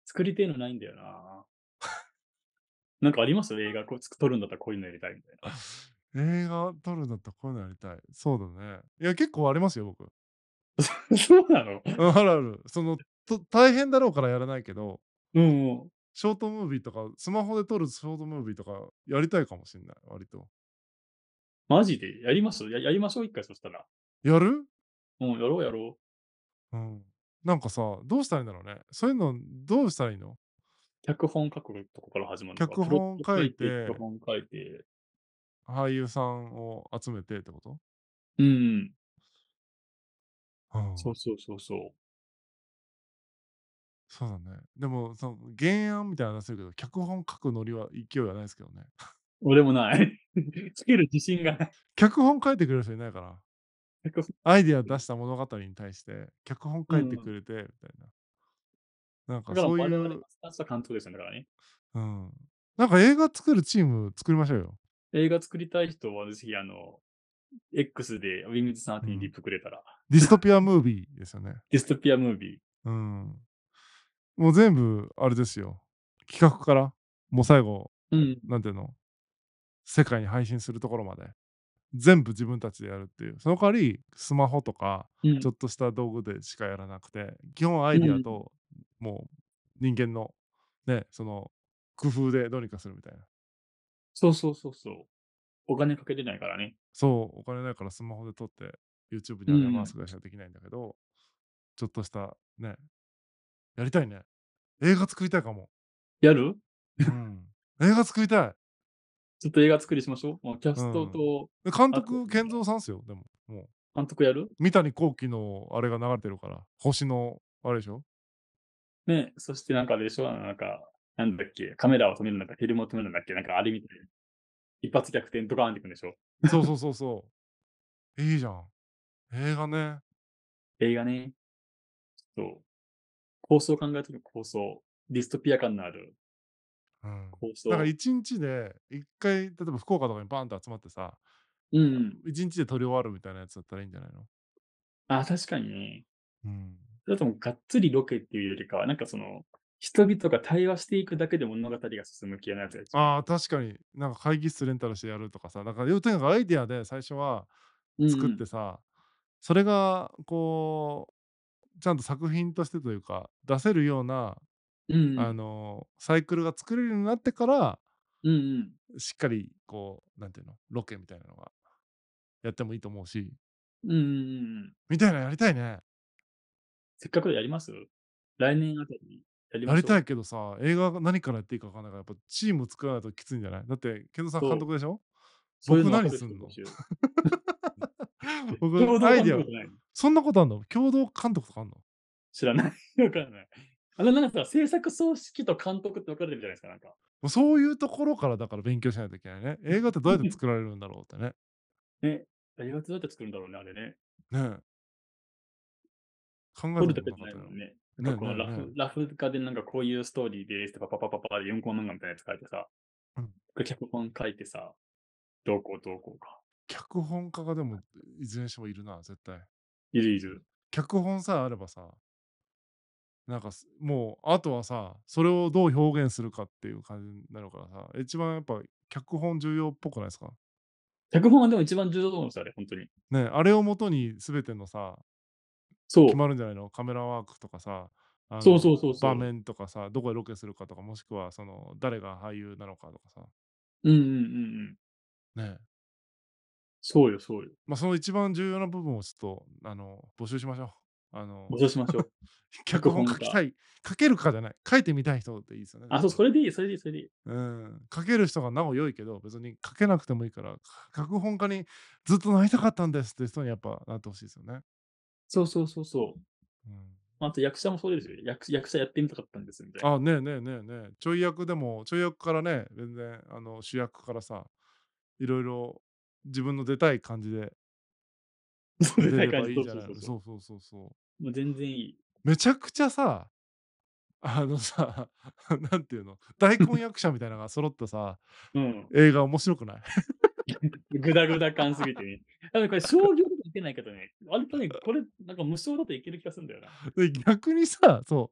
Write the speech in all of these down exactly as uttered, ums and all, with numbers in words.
作りてえのないんだよな。なんかあります？映画こうつく撮るんだったらこういうのやりたいみたいな。 映画撮るんだったらこういうのやりたい。そうだね。いや、結構ありますよ、僕。 そうなの？ うん、あるある。その、と大変だろうからやらないけど、 うんうん。 ショートムービーとか、スマホで撮るショートムービーとかやりたいかもしんない、割と。 マジで？やります？ややりましょう、一回そしたら。 やる？ うん、やろうやろう。 うん。なんかさ、どうしたらいいんだろうね。そういうのどうしたらいいの？ 脚本書くとこから始まるのか、 脚プロッ本書いト書いて、脚て、 本書いて、 俳優さんを集めてってこと？ うん。 うん。 そうそうそうそう。 そうだね。でも、その原案みたいなの出せるけど、脚本書くノリは勢いはないですけどね。 俺もない。つける自信がない。 脚本書いてくれる人いないから。 脚本アイディア出した物語に対して、脚本書いてうんうん。 くれてみたいな。なんかだから我々がそういう、 スタンスは監督ですよね、だからね。 うん。なんか映画作るチーム作りましょうよ。 映画作りたい人はぜひあの、X でウィングズさん宛てにリうん。 プくれたら。 ディストピアムービーですよね。 ディストピアムービー。 うん。もう全部あれですよ。企画から、もう最後、 うん。 なんていうの、世界に配信するところまで、全部自分たちでやるっていう。その代わり、スマホとか、 うん。 ちょっとした道具でしかやらなくて、基本アイうん。 ディアと、もう人間の、ね、その工夫でどうにかするみたいな。 そうそうそうそう。お金かけれないからね。 そう、お金ないからスマホで撮って YouTube にうん。 上げますぐらいしかできないんだけど、ちょっとしたね、やりたいね。映画作りたいかも。 やる？ うん。映画作りたい。 ちょっと映画作りしましょう。もうキャストうん。 と、 で、監あと、 督、健三さんっすよ、でも、もう。 監督やる？ 三谷幸喜のあれが流れてるから、星のあれでしょ？ ね、そしてなんかあれでしょ、あのなんか、なんだっけ、カメラを止めるんだか、フィルムを止めるんだっけ、なんかあれみたいな。一発逆転ドカーンっていくんでしょ。 そうそうそうそう。いいじゃん。映画ね。 映画ね。そう。構想を考えとく構想。ディストピア感のあるうん。なんか構想。 いちにちでいっかい、例えば福岡とかにバーンと集まってさ、 うんうん。 いちにちで撮り終わるみたいなやつだったらいいんじゃないの？ あ、確かにね。 うん。 それともがっつりロケっていうよりかは、なんかその、人々が対話していくだけで物語が進む系のやつが一番いい。 ああ、確かに。なんか会議室レンタルしてやるとかさ、なんか、要とにかくアイディアで最初は作っうんうん。 てさ、それがこう、ちゃんと作品としてというか、出せるような、あうんうん。 の、サイクルが作れるようになってから、 うんうん。 しっかりこう、なんていうの、ロケみたいなのがやってもいいと思うし、 うんうんうんうん。 みたいなやりたいね。 せっかくでやります？来年あたりやりましょう。 やりたいけどさ、映画が何からやっていいか分かんないから、やっぱチーム作らないときついんじゃない？だって、ケンゾーさん監そう。 督でしょ？僕そういうの分かる何すんの？ 人募集。 僕、 共同アイディア監督じゃないの？ そんなことあんの？共同監督とかあんの？ 知らない。わかんない。あのなんかさ、制作総指揮と監督って分かれてるじゃないですか、なんか。 もうそういうところからだから勉強しないといけないね。映画ってどうやって作られるんだろうってね。 ね、映画ってどうやって作るんだろうね、あれね。 ねえ、考えたこと撮るだけじゃもなかったよ。 ないもんね。なんねかこのえねえねえ。 ラフラフ画でなんかこういうストーリーですってパパパパパでよんコマ漫画みたいなやつ書いてさ、 うん。 これ脚本書いてさ、どうこうどうこうか。 脚本家がでも、いずれにしてもいるな、絶対。 いるいる。 脚本さえあればさ、なんかすもう、あとはさ、それをどう表現するかっていう感じになるからさ、一番やっぱ脚本重要っぽくないですか？ 脚本はでも一番重要だと思うんですよ、あれ、ほんとに。 ね、あれをもとに全てのさ、決そう。 まるんじゃないの？カメラワークとかさ、あそうそうの、場そうそう。 面とかさ、どこでロケするかとか、もしくはその、誰が俳優なのかとかさ、 うんうんうんうん。 ね。 そうよそうよ。 ま、その一番重要な部分をちょっと、あの、募集しましょう。あの、 募集しましょう。脚脚本本家。 書きたい、書けるかじゃない、書いてみたい人でいいですよね、 あ、そう、 絶対。 それでいいそれでいいそれでいい。 うん、書ける人がなお良いけど、別に書けなくてもいいから、か脚本家にずっとなりたかったんですっていう人にやっぱなって欲しいですよね。 そうそうそうそう。 うん。 あと役者もそうですよ。役役者やってみたかったんですみたいな。 あ、ねえねえねえねえ。ちょい役でもちょい役からね、全然あの、主役からさ、いろいろ自分の出たい感じでそう、で出れかい感じ、そうばいいじゃないの。 そうそうそそうそうそうそう。 う。もう全然いい。 めちゃくちゃさ、あのさ、なんていうの、大根役者みたいなのが揃ったさ、 うん。 映画面白くない？ グダグダ感すぎてね。多分これ商業とかいけないけどね、割とね、これなんか無償だといける気がするんだよな。 で、逆にさ、そう、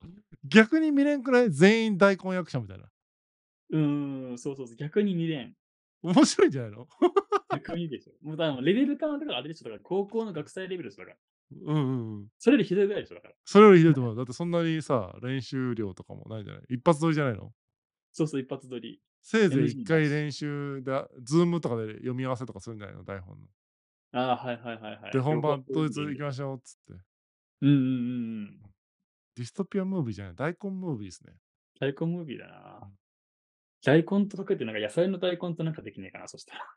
逆に見れんくらい？全員大根役者みたいな。 うーん、そうそうそう、逆に見れん。 面白いんじゃないの？ 逆にでしょ。もうだからレベル感はだからあれでしょ、だから高校の学祭レベルでしょ、だから。 うんうんうん。 それよりひどいぐらいでしょ、だから。 それよりひどいと思う。だってそんなにさ、練習量とかもないんじゃない？一発撮りじゃないの？ そうそう、一発撮り。 せいぜい一エヌジー なし。 回練習で、ズームとかで読み合わせとかするんじゃないの？台本の。 ああ、はいはいはいはで、 い。 本横は番当日こういうのでいいんだ。 行きましょうっつって。 うんうんうんうん。 ディストピアムービーじゃない、大根ムービーっすね。 大根ムービーだな。 うん。 大根とかけてなんか野菜の大根となんかできねえかな、そしたら。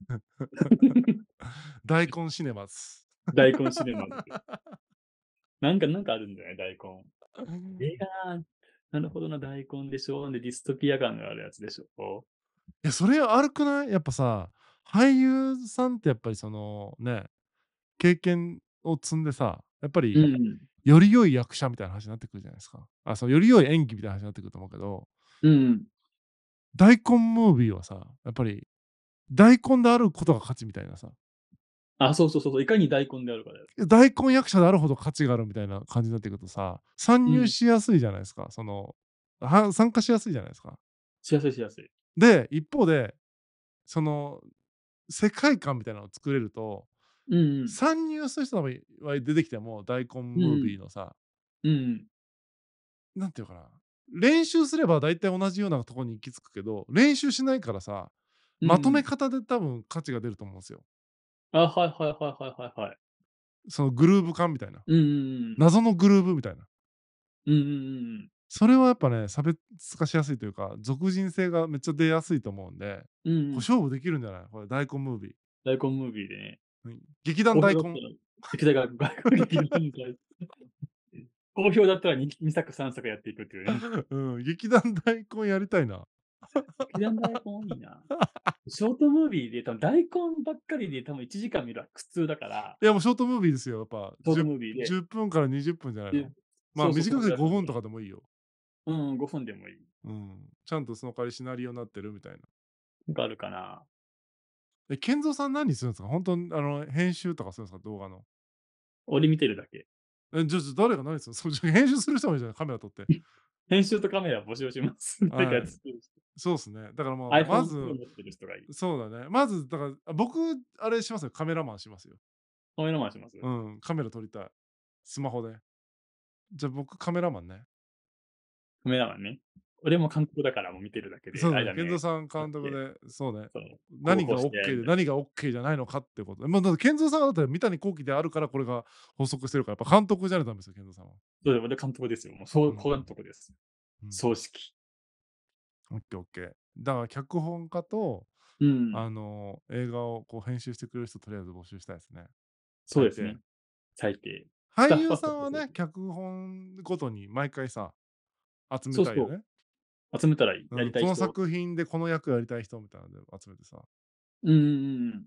大根シネマス。 大根シネマズ。なんかなんかあるんだよね、大根。映画な、なるほどな、大根でしょ。で、ディストピア感があるやつでしょ。 いや、それあるくない？やっぱさ、俳優さんってやっぱりその、ね、経験を積んでさ、やっぱりうんうん。 より良い役者みたいな話になってくるじゃないですか。あ、そう、より良い演技みたいな話になってくると思うけど、 うんうん。 大根ムービーはさ、やっぱり大根であることが価値みたいなさ、 あ、そうそうそうそう、いかに大根であるかだよ。 大根役者であるほど価値があるみたいな感じになってくるとさ、参入うん。 しやすいじゃないですか。その、は参加しやすいじゃないですか。 しやすいしやすい。 で、一方で、その世界観みたいなのを作れると、 うんうん。 参入する人は出てきても、大根ムーうんうん。 ビーのさ、 うんうん。 なんていうかな、練習すれば大体同じようなとこに行き着くけど、練習しないからさ、まとめうんうん。 方で多分価値が出ると思うんですよ。 あ、はいはいはいはいはいはい。 そのグルーヴ感みたいな。 うんうんうん。 謎のグルーヴみたいな。 うんうんうんうん。 それはやっぱね、差別化しやすいというか、属人性がめっちゃ出やすいと思うんで、 うんうん。 これ勝負できるんじゃない？これ大根ムービー。 大根ムービーでね。 うん、劇団大根。 好評だったら、劇団が外国劇団が好評だったらににさくさんさくやっていくっていうね。 うん、劇団大根やりたいな。 劇団大根いいな。ショートムービーで多分大根ばっかりで多分いちじかん見るは苦痛だから、 いやもうショートムービーですよ、やっぱ。 ショートじゅう、 ムービーで、 じゅっぷんからにじゅっぷんじゃないで、 の？まあそうそう、そ短くてのぐらいそのぐごふんとらい。 かでもいいよ。 うん、ごふんでもいい。 うん。ちゃんとその代わりシナリオになってるみたいな。 なんかあるかな。 え、ケンゾーさん何するんですか？本当にあの、編集とかするんですか？動画の。 俺見てるだけ。 え、じゃ、じゃ、誰が何するの？そう、じゃ、編集する人もいるじゃない、カメラ撮って。 編集とカメラ募集します。誰かはい。 やってくれる人。 そうっすね。だからもう、ま iPhone ず Pro 持ってる人がいい。 そうだね。まずだから、あ、僕あれしますよ、カメラマンしますよ。 カメラマンします？ うん、カメラ撮りたい。スマホで。じゃ、僕カメラマンね。 カメラマンね。俺も監督だからもう見てるだけで、 そうだね、 あれだね、 ケンゾーさんだって、 監督で、そうね。 そう、こう何がオッこうしてやるんだ。 ケーで何がオッケーじゃないのかってことで。ま、だってケンゾーさんだったら三谷幸喜であるからこれが発足してるから、やっぱ監督じゃないとダメですよ、ケンゾーさんは。 そう、俺監督ですよ。もう、そう、 うん、 監督です。 うん。 総指揮。 オッケーオッケー。だから脚本家と、 うん、 あの、映画をこう編集してくれる人とりあえず募集したいですね。最低。 そうですね。最低。スタッ俳優フはさんはね、 そこそこ。 脚本ごとに毎回さ、集めそうそたいよね。 う、集めたらいい。やうん、このりたい人。 作品でこの役やりたい人みたいなので集めてさ。 うんうんうんうん。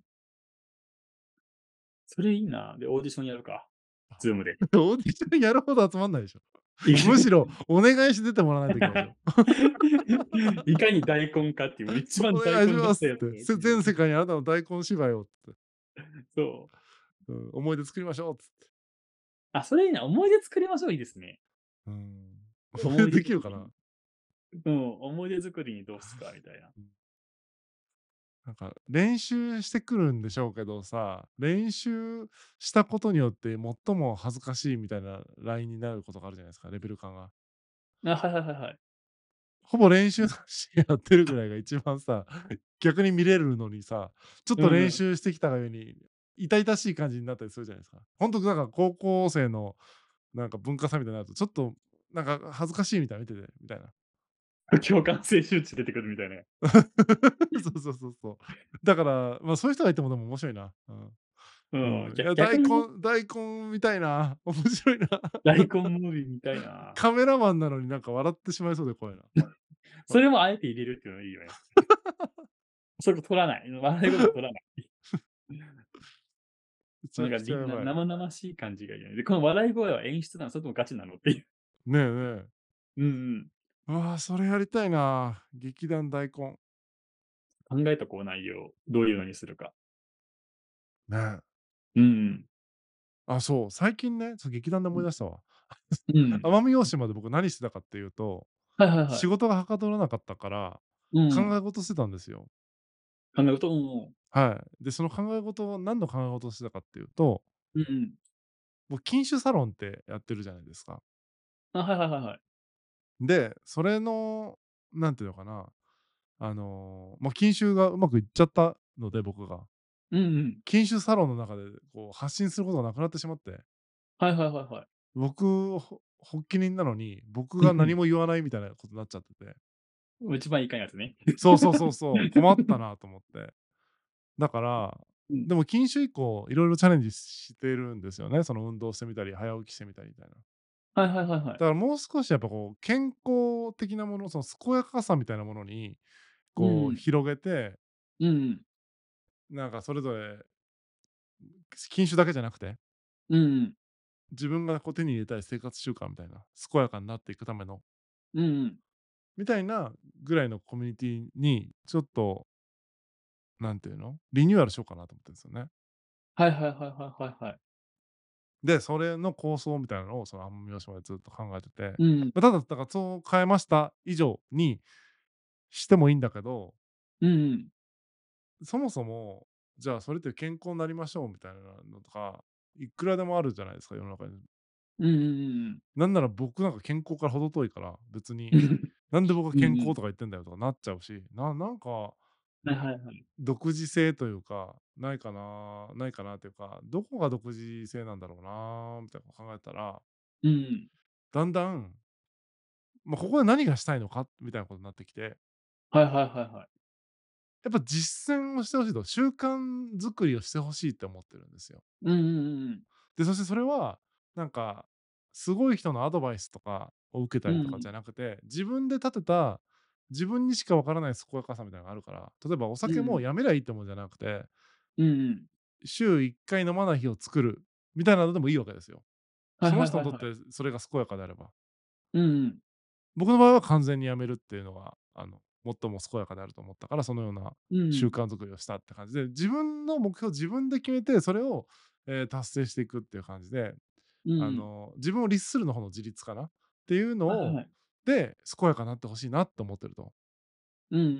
それいいな。で、オーディションやるか。ズームで。 オーディションやるほど集まんないでしょ。 いむしろお願いして出てもらわないといけないでしょ。 いかに大根かっていう、もう一番大お願いし根だったやつますって。せ全世界にあなたの大根芝居をっつって。 そう。 うん、思い出作りましょうっつって。 あ、それいいな。思い出作りましょう、いいですね。 うん。 思い出できるかな？ 作りに。うん、思い出作りにどうすかみたいな。 うん。なんか練習してくるんでしょうけどさ、練習したことによって最も恥ずかしいみたいなラインになることがあるじゃないですか、レベル感が。 あ、はいはいはいはい。 ほぼ練習なしでやってるぐらいが一番さ、逆に見れるのにさ、ちょっと練うんうん。 習してきたがゆえに、痛々しい感じになったりするじゃないですか。ほんとなんか高校生のなんか文化祭みたいになると、ちょっとなんか恥ずかしいみたいな、見てて、みたいな。 共感性周知出てくるみたいな。 そうそうそうそう。だから、ま、そういう人がいてもでも面白いな。うん。 うん、 うん。いぎゃや、大逆にね、 根大根見たいな。面白いな。 大根ムービー見たいな。 カメラマンなのになんか笑ってしまいそうで怖いな。 それもあえて入れるっていうのいいよね。それ取らない。笑い声取らない。 めちゃくなんかりんなちゃやばい。 生々しい感じがいいよね。で、この笑い声は演出なの、それともガチなのっていう。 ねえねえ。 うんうん。 うわ、それやりたいな。劇団大根。 考えとこう、内容。どういうのにするか。 ねえ。 うんうん。 あ、そう、最近ね、そう、劇団で思い出したわ。 うん。 奄美大島で僕何してたかっていうと、 はいはいはい。 仕事がはかどらなかったから、考うん。 え事してたんですよ。 考え事、うんうん。 はい。で、その考え事を何の考え事をしてたかっていうと、 うんうん。 僕禁酒サロンってやってるじゃないですか。 あ、はいはいはいはい。 で、それの、なんていうのかな、あの、ま、禁酒がうまくいっちゃったので、僕が。 うんうん。 禁酒サロンの中でこう発信することがなくなってしまって、 はいはいはいはい。 僕、ほ発起人なのに、僕がうんうん。 何も言わないみたいなことになっちゃってて。 一番いかんやつね。 そうそうそうそう、困ったなと思って。だから、 うん。 でも禁酒以降、いろいろチャレンジしてるんですよね。その運動してみたり、早起きしてみたりみたいな。 はいはいはいはい。 だからもう少しやっぱこう、健康的なもの、その健やかさみたいなものに、こううん。 広げて、 うんうん。 なんかそれぞれ、禁酒だけじゃなくて、 うんうん。 自分がこう手に入れたい生活習慣みたいな、健やかになっていくための、 うんうん。 みたいなぐらいのコミュニティに、ちょっと、なんていうの、リニューアルしようかなと思ってるんですよね。 はいはいはいはいはいはい。 で、それの構想みたいなのを、その奄美大島でずっと考えてて、 うん。 ま、ただ、だからそう変えました以上にしてもいいんだけど、 うんうん。 そもそも、じゃあそれって健康になりましょうみたいなのとか、いくらでもあるじゃないですか、世の中に。 うんうんうんうん。 なんなら僕なんか健康から程遠いから、別に、なんで僕がうんうん。 健康とか言ってんだよとかなっちゃうし、ななんかはいはいはい。 独自性というか、ないかなないかなというか、どこが独自性なんだろうなみたいなこと考えたら、 うんうん。 だんだん、まあ、ここで何がしたいのかみたいなことになってきて、 はいはいはいはい。 やっぱ実践をしてほしいと、習慣作りをしてほしいって思ってるんですよ。 うんうんうんうん。 で、そしてそれは、なんか、すごい人のアドバイスとかを受けたりとかじうんうん。 ゃなくて、自分で立てた、自分にしかわからない健やかさみたいなのがあるから、例えばお酒もうんうん。 やめりゃいいってもんじゃなくて、 うんうん。 週いっかい飲まない日を作るみたいなのでもいいわけですよ。 はいそのはいはいはい。 人にとってそれが健やかであれば。 うんうん。 僕の場合は完全にやめるっていうのが、あの、最も健やかであると思ったから、そのようなうん。 習慣作りをしたって感じで、自分の目標を自分で決めて、それを、えー達成していくっていう感じで、 うんうん。 あの、自分を律するの方の自立かなっていうのを、 はいはいはい。 で、健やかになってほしいなって思ってると。 うんうんうん。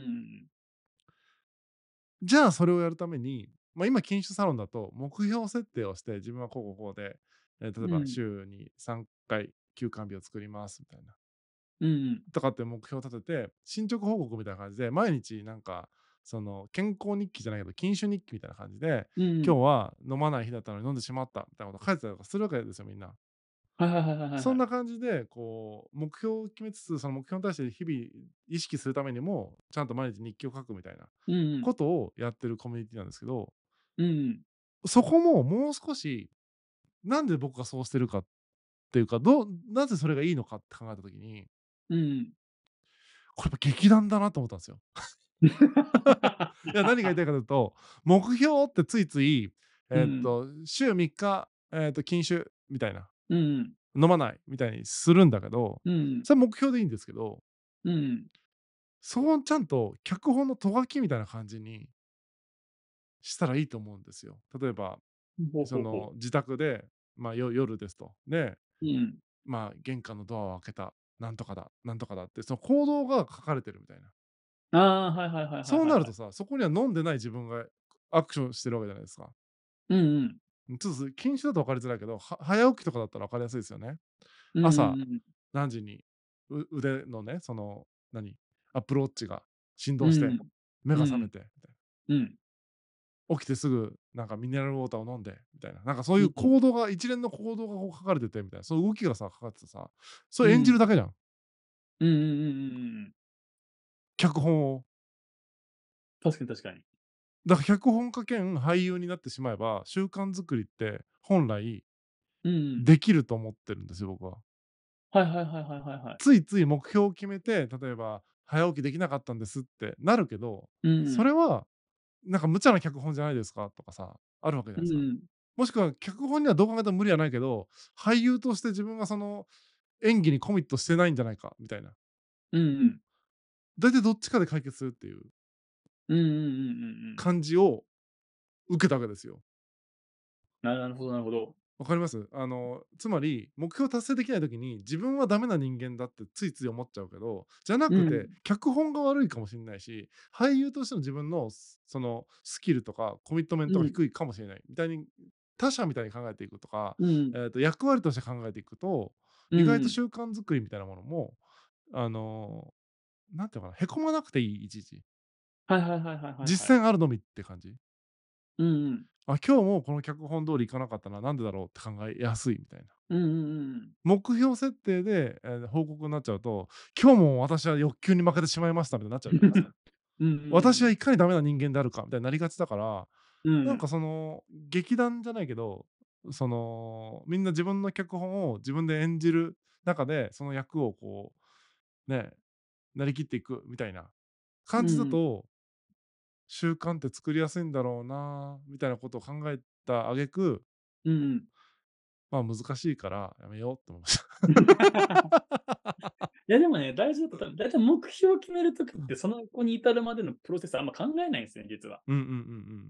じゃあ、それをやるために、まあ、今、禁酒サロンだと、目標設定をして、自分はこうこうこうで、えー例えばうん。 週にさんかい休肝日を作りますみたいな。 うんうん。 とかって目標を立てて、進捗報告みたいな感じで、毎日なんか、その健康日記じゃないけど、禁酒日記みたいな感じで、 うんうん。 今日は飲まない日だったのに飲んでしまったみたいなこと書いてたりとかするわけですよ、みんな。 はいはいはいはいはいはい。 そんな感じで、こう、目標を決めつつ、その目標に対して日々意識するためにも、ちゃんと毎日日記を書くみたいなうんうん。 ことをやってるコミュニティなんですけど、 うんうん。 そこももう少し、なんで僕がそうしてるかっていうか、どうなぜそれがいいのかって考えた時に、 うんうん。 これやっぱ劇団だなと思ったんですよ。いや、何が言いたいかというと、目標ってついつい、 うん。 えーっと、週みっか、えーっと、禁酒みたいな、 うんうん。 飲まないみたいにするんだけど、 うん。 それは目標でいいんですけど、 うん。 そこをちゃんと脚本のト書きみたいな感じにしたらいいと思うんですよ。例えば、 ほうほうほう。 その、自宅で、まあ、よ夜ですと。で、 うん。 まあ、玄関のドアを開けた、なんとかだ、なんとかだって、その行動が書かれてるみたいな。 ああ、はいはいはいはいはいはい。 そうなるとさ、そこには飲んでない自分がアクションしてるわけじゃないですか。 うんうん。 ちょっと禁酒だと分かりづらいけど、は早起きとかだったら分かりやすいですよね。 うん朝うんうん。 何時に、う腕のね、その、何、アップルウォッチが振動して、 うん。 目うん。 が覚めて、みたいうん。 な。起きてすぐ、なんかミネラルウォーターを飲んで、みたいな。なんかそういううん。 行動が、一連の行動がこう書かれてて、みたいな。その動きがさ、書かれててさ、それ演じるうん。 だけじゃん。 うんうんうんうんうんうん。 脚本を。 確かに確かに。 だから脚本家兼俳優になってしまえば、習慣作りって本来うんうん。 できると思ってるんですよ、僕は。 はいはいはいはいはいはい。 ついつい目標を決めて、例えば早起きできなかったんですってなるけど、 うんうん。 それはなんか無茶な脚本じゃないですかとかさ、あるわけじゃないですか。 うんうん。 もしくは脚本にはどう考えても無理はないけど、俳優として自分がその演技にコミットしてないんじゃないかみたいな。 うんうん。 大体どっちかで解決するっていううんうんうんうんうん。 感じを受けたわけですよ。 なるほどなるほど。 わかります？あの、つまり、目標達成できない時に、自分はダメな人間だってついつい思っちゃうけど、じゃなくて、 うん。 脚本が悪いかもしんないし、俳優としての自分のすそのスキルとかコミットメンうん。 トが低いかもしれないみたいに、他者みたいに考えていくとか、 うん。 えっと、役割として考えていくと、意外とうん。 習慣作りみたいなものも、あの、なんていうのかな、へこまなくていい、いちいち。 はいはいはいはいはいはい。 実践あるのみって感じ。 うんうん。 あ、今日もこの脚本通りいかなかったな、なんでだろうって考えやすいみたいな。 うんうんうんうん。 目標設定で、えー報告になっちゃうと、今日も私は欲求に負けてしまいましたみたいになっちゃうじゃないですか。 うんうんうん。 私はいかにダメな人間であるかみたいになりがちだから、 うん。 なんかその劇団じゃないけど、そのみんな自分の脚本を自分で演じる中で、その役をこう、ね、なりきっていくみたいな感じだうん。 と、習慣って作りやすいんだろうなみたいなことを考えた挙句、 うんうん。 まあ難しいからやめようって思いました。 いや、でもね、大事だと多分、だいたい目標を決める時って、その子に至るまでのプロセスあんま考えないんですね、実は。 うんうんうんうん。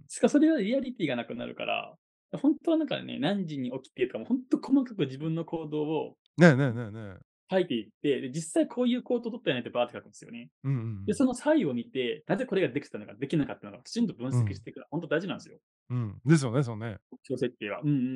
しかそれはリアリティがなくなるから、ほんとはなんかね、何時に起きてとかもほんと細かく自分の行動をねえねえねえねえ。 書いていって、で、実際こういう行動を取ったよねってバーって書くんですよね。 うんうんうで、 ん。 その差異を見て、なぜこれができたのかできなかったのか、きちんと分うん。 析していくのはほんと大事なんすよ。 うん。ですよね、そうね。 目標設定は。うんうんうん。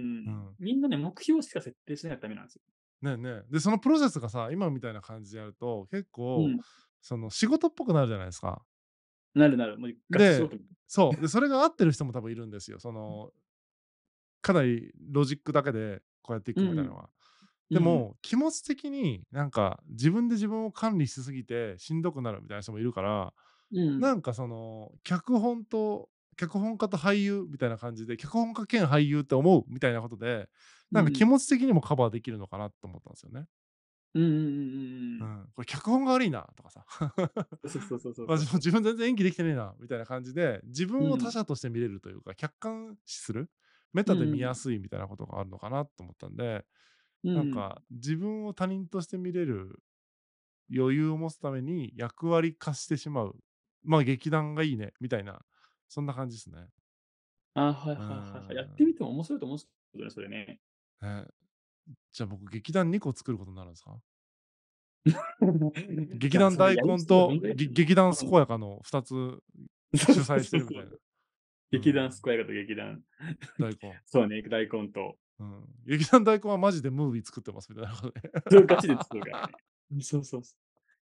うん。 みんなね、目標しか設定しないとダメなんですよ。 ねえねえ。で、そのプロセスがさ、今みたいな感じでやると、結構、 うん。 その仕事っぽくなるじゃないですか。 なるなる、もうガチ仕で、 事。 そう、で、それが合ってる人も多分いるんですよ。その、かなりロジックだけでこうやっていうんうん。 くみたいなのは。 うん。 でも、気持ち的になんか自分で自分を管理しすぎてしんどくなるみたいな人もいるから、 うん。 なんかその、脚本と脚本家と俳優みたいな感じで、脚本家兼俳優って思うみたいなことで、なんか気うん。 持ち的にもカバーできるのかなと思ったんですよね。 うんうんうんうんうん。 うん、これ脚本が悪いなとかさ。 そうそうそうそうま、 そうそう。 自分自分全然演技できてねえなみたいな感じで、自分を他うん。 者として見れるというか、客観視する、メうんタで見やうん。 すいみたいなことがあるのかなと思ったんで、 うんうん。 なんか自分を他人として見れる余裕を持つために役割化してしまう。まあ、劇団がいいねみたいな、そんな感じですね。 あ、はいうーはいはいはい。やってん。 みても面白いと思うんすけどね、それね。 ね、じゃあ僕劇団にこ作ることになるんですか？ じゃあ、 劇団大それやる根と、 人がどんぐらいいげるの？ 劇団健うん。 やかのふたつそうそう主催しそうそう。 てるみたいな。う劇団ん、 健やかと劇団大根。 そうね、大根と、 うん。劇団大根はマジでムービー作ってますみたいなことで。 それガチで作るからね。うん、そうそうそう。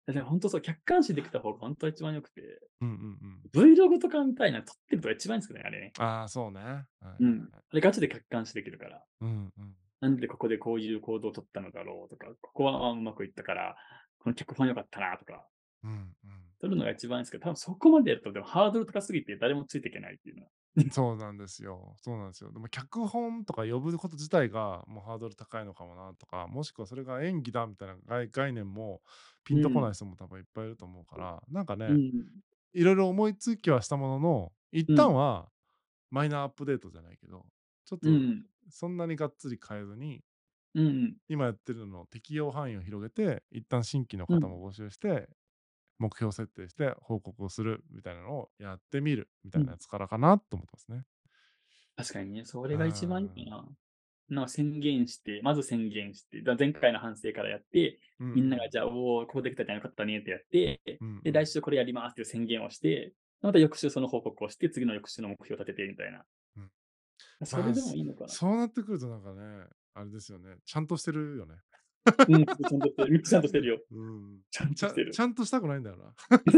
いや、でもほんとそう、客観視できた方がほんとは一番良くて、 うんうんうん。 Vlog とかみたいな撮ってるとが一番いいんすけどね、あれね。 ああ、そうね。はいはいうん。 はい。 あれガチで客観視できるから。 うんうん。 なんでここでこういう行動を取ったのだろうとか、ここは、あ、うまくいったから、この脚本良かったなとか、 うんうん。 撮るのが一番いいんすけど、多分そこまでやるとでもハードル高すぎて誰もついていけないっていうのは。 そうなんですよ。そうなんですよ。でも脚本とか呼ぶこと自体がもうハードル高いのかもなとか、もしくはそれが演技だみたいな概概念もピンとこないうん。 人も多分いっぱいいると思うから、なんかね、 うん。 いろいろ思いつきはしたものの、一うん。 旦はマイナーアップデートじゃないけど、ちょっとうん。 そんなにがっつり変えずに、 うんうん。 今やってるのの適用範囲を広げて、一旦新規のうん。 方も募集して、目標設定して報告をするみたいなのをやってみるみたうん。 いなやつからかなと思ってますね。 確かにね、そうーれが一番いいかん。 な。なんか宣言して、まず宣言して、だ前回の反省からやって、 うんうん。 みんながじゃあ、おお、こうできたじゃん、よかったねってやって、で、来うんうん。 週これやりますっていう宣言をして、また翌週その報告をして、次の翌週の目標を立ててみたいな。 うん。 それまあ、 でもいいのかな。 そうなってくるとなんかね、あれですよね、ちゃんとしてるよね。 うん、ちゃんとしてる。めっちゃちゃんとしてるよ。 うん。 ちゃんちゃとしてる。 ちゃんとしたくないんだよな。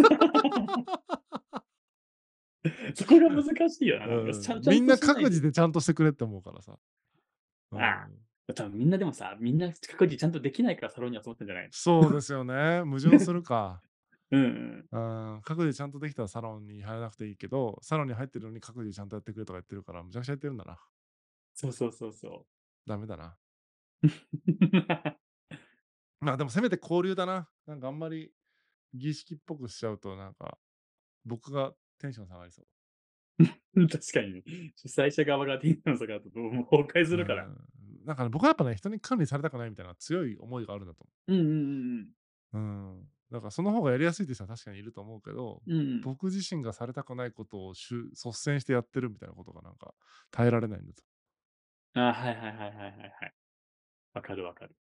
そこが難しいよな、なんか。ちゃうん。 んちゃんみんなとしないと。 各自でちゃんとしてくれって思うからさ。うあん。 あ、多分みんなでもさ、みんな各自ちゃんとできないからサロンに集まってんじゃないの？ そうですよね。矛盾するか。 うんうん。 うん、各自ちゃんとできたらサロンに入らなくていいけど、サロンに入ってるのに各自ちゃんとやってくれとか言ってるから、むちゃくちゃやってるんだな。 そうそうそうそう。 ダメだな。まあ、でもせめて交流だな。なんかあんまり儀式っぽくしちゃうと、なんか、僕がテンション下がりそう。 うん、確かにね。主催者側がテンション下がるとどうも崩壊するから。 うん。なんかね、僕はやっぱね、人に管理されたくないみたいな強い思いがあるんだとうんうんうんうん。 思う。うん。だからその方がやりやすいって人は確かにいると思うけど、 うん。 僕自身がされたくないことをしゅ率先してやってるみたいなことがなんか耐えられないんだと。 ああ、はいはいはいはいはいはい。わかるわかる。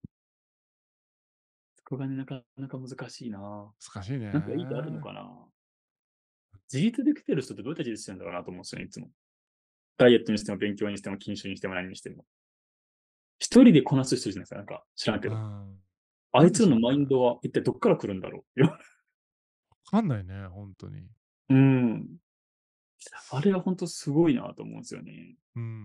そこがね、なかなか難しいな。 難しいなんかいい手あるのね。 かな。自立できてる人ってどうやって自立してるんだろうなと思うんですよね、いつも。ダイエットにしても勉強にしても、禁酒にしても何にしても。一人でこなす人じゃないですか、なんか、知らんけうど。 ん。 あいつらのなんでしょうね。 マインドは一体どっから来るんだろう。いや、 わかんないね、ほんとに。 うーん。あれはほんとすごいなと思うんすよね。 うんうんうん。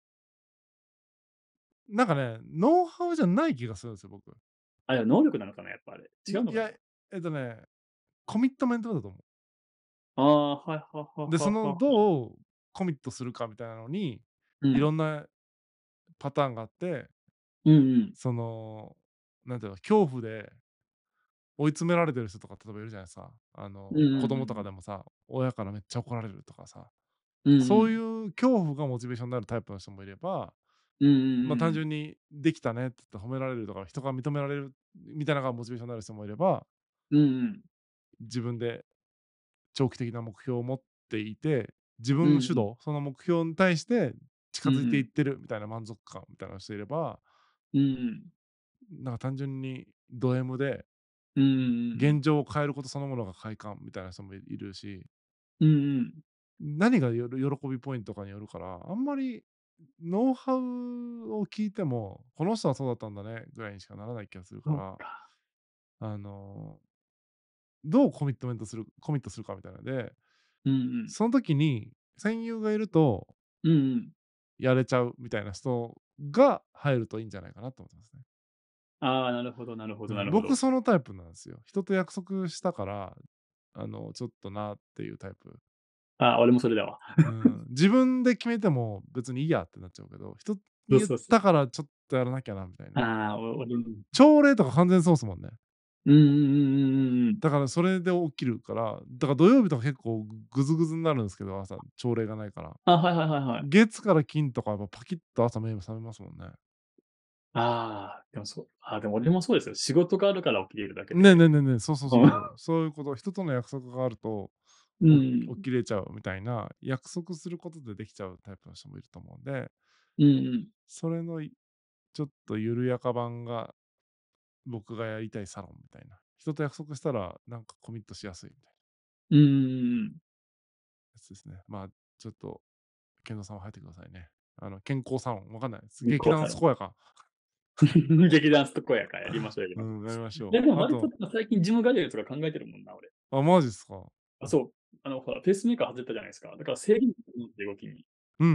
なんかね、ノウハウじゃない気がするんですよ、僕。 あれは能力なのかな、やっぱあれ。違ういいや、 のかな。 えっとね、コミットメントだと思う。 ああ、はいははで、そのははは。 どうコミットするかみたいなのに、 うん。 いろんなパターンがあって、 うんうん。 その、なんていうの、恐怖で追い詰められてる人とか例えばいるじゃないですか。あの、 うんうんうんう子供とかん。 でもさ、親からめっちゃ怒られるとかさ、 うんうそういん。 う恐怖がモチベーションになるタイプの人もいれば、 うんうんま、 うんうん。 単純にできたねって言って褒められるとか、人が認められるみたいなのがモチベーションになる人もいれば、 うんうん。 自分で長期的な目標を持っていて、自うんう分主ん。 導、その目標に対して近づいていっうんうん。 てるみたいな満足感みたいな人いれば、 うんうん。 なんか単純にド M で、 うんうんうんうん。 現状を変えることそのものが快感みたいな人もいいるし、 うんうん。 何がよる喜びポイントかによるから、あんまりノウハウを聞いても、この人はそうだったんだねぐらいにしかならない気がするかそうら、 か。 あの、どうコミットメントするコミットするかみたいなので、 うんうん。 その時に戦友がいるとうんうん。 やれちゃうみたいな人が入るといいんじゃないかなと思ってますね。 ああ、なるほどなるほうん、 どなるほど。 僕そのタイプなんですよ。人と約束したから、あの、ちょっとなっていうタイプ。 ああ、俺もそれだわ。 うん、自分で決めても別にいいやってなっちゃうけど、人に言っそうそうそう。 たからちょっとやらなきゃなみたいな。 ああ、お俺も。 朝礼とか完全にそうっすもんね。 うんうんうんうんうんうん。 だからそれで起きるから、だから土曜日とか結構ぐずぐずになるんですけど、朝、朝礼がないから。 あ、はいはいはいはい。 月から金とかやっぱパキッと朝目覚めますもんね。 ああ、でもそう、ああ、でも俺もそうですよ。仕事があるから起きれるだけねえねで。 えねえねえ、そうそううん。 そうそう。そういうこと、人との約束があると、 うお起ん。 きれちゃうみたいな、約束することでできちゃうタイプの人もいると思うんで、 うんうん。 それのいちょっと緩やか版が僕がやりたいサロンみたいな。人と約束したらなんかコミットしやすいみたいなうんうんうんうん。 やつですね。まあ、ちょっと、健三さんは入ってくださいね。あの、健康サロン、わかんないです。劇団にこうサロン。 健やか。 劇団ストコヤか、やりましょうやりましょう。 うん、やりましょいや、でもう。あと、 割と最近ジム通いとか考えてるもんな、俺。 あ、マジっすか。 あ、そう。あの、ほら、ペースメーカー外れたじゃないですか。だから制限かと思って動きに。 うんうん。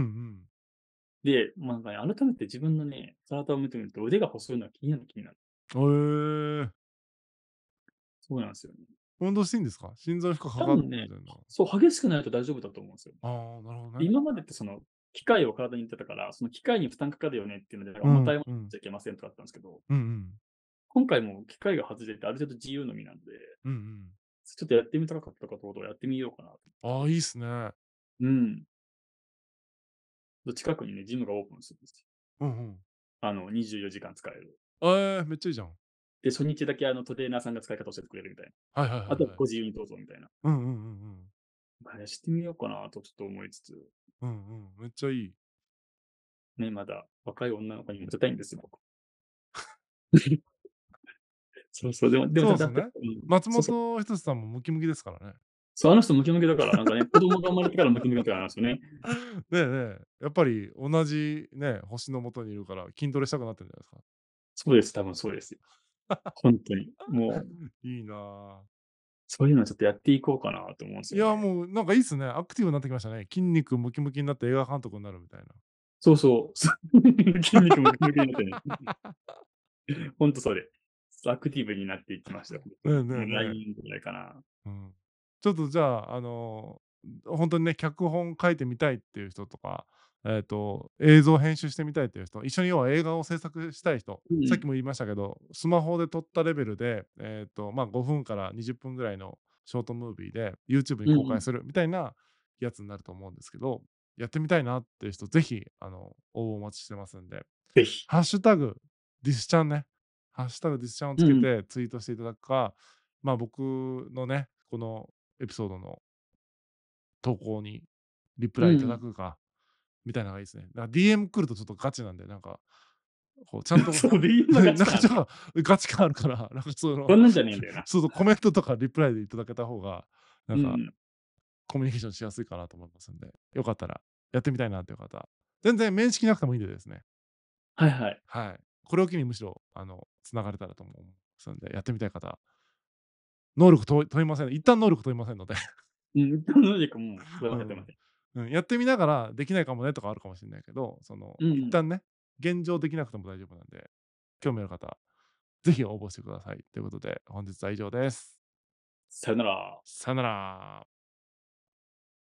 で、ま、なんかね、改めて自分のね、体を見てみると腕が細いのは気になる気になる。 へえ。 そうなんですよね。 運動していいんですか？心臓に負荷かかる多分ね、 みたいな。 そう、激しくないと大丈夫だと思うんですよ。 ああ、なるほどね。 今までってその、機械を体に入れてたから、その機械に負担かかるよねっていうので、 う重たいもの持っんうん。 ちゃいけませんとかあったんですけど、 うんうん。 今回も機械が外れてある程度自由の身なんで、 うんうん。 ちょっとやってみたかったことをやってみようかなと。 ああ、いいっすね。 うん。近くにね、ジムがオープンするんですよ。 うんうん。 あの、にじゅうよじかん使える。 ええ、めっちゃいいじゃん。 で、初日だけあのトレーナーさんが使い方教えてくれるみたいな。 はいはいはいあとははい。 ご自由にどうぞみたいな。 うんうんうんうん。 まあ、してみようかなとちょっと思いつつ、 うんうん、めっちゃいい。 ね、まだ若い女の子にモテたいんですよ、僕。そうそう、でもでも、だって、 そうっすね。 うん、 松そうそう。 本人志さんもムキムキですからね。 そう、あの人ムキムキだから、なんかね、子供が生まれてからムキムキだからなんですよね。 ねえねえ、やっぱり同じね、星の下にいるから筋トレしたくなってるんじゃないですか。 そうです、多分そうですよ。ほんとに。もう、 いいなあ。 そういうのちょっとやっていこうかなと思うんすいや、 よね。 もうなんかいいっすね。アクティブになってきましたね。筋肉ムキムキになって映画監督になるみたいな。 そうそう。筋肉ムキムキになってね。ほんとそれ。アクティブになっていきましたよ、ほんとに。 ねえねもうえねえ。 来年ぐらいかな。 うん。ちょっとじゃあ、あの、ほんとにね、脚本書いてみたいっていう人とか、えっと、映像編集してみたいっていう人、一緒に要は映画を制作したい人、 うんうん。 さっきも言いましたけど、スマホで撮ったレベルで、えっと、ま、ごふんからにじゅっぷんぐらいのショートムービーで YouTube にうんうん。 公開するみたいなやつになると思うんですけど、やってみたいなっていう人、ぜひ、あの、応募お待ちしてますんで、 ぜひ。 ハッシュタグディスチャンね、ハッシュタグディスチャンをつけうんうん。 てツイートしていただくか、まあ、僕のね、このエピソードの投稿にリプライいただうん。 くか、 みたいなのがいいですね。だから ディーエム 来るとちょっとガチなんで、なんか、こうちゃんと、 そう、ディーエム がガチ感ある。 なんかちょっとガチ感あるから、なんかその、 そんなんじゃねえんだよな。 そうそう、コメントとかリプライでいただけた方が、なんかうん。 コミュニケーションしやすいかなと思いますんで、よかったらやってみたいなという方、全然面識なくてもいいんでですね、 はいはい。 はい。これを機にむしろ、あの、繋がれたらと思いますんで、やってみたい方、能力問い問いません。一旦能力問いませんので、 うん、能力もそれうん。 はやってません。 うん、やってみながらできないかもねとかあるかもしれないけど、その、 うんうん。 一旦ね、現状できなくても大丈夫なんで、興味ある方、ぜひ応募してください。ということで、本日は以上です。 さよなら。 さよなら。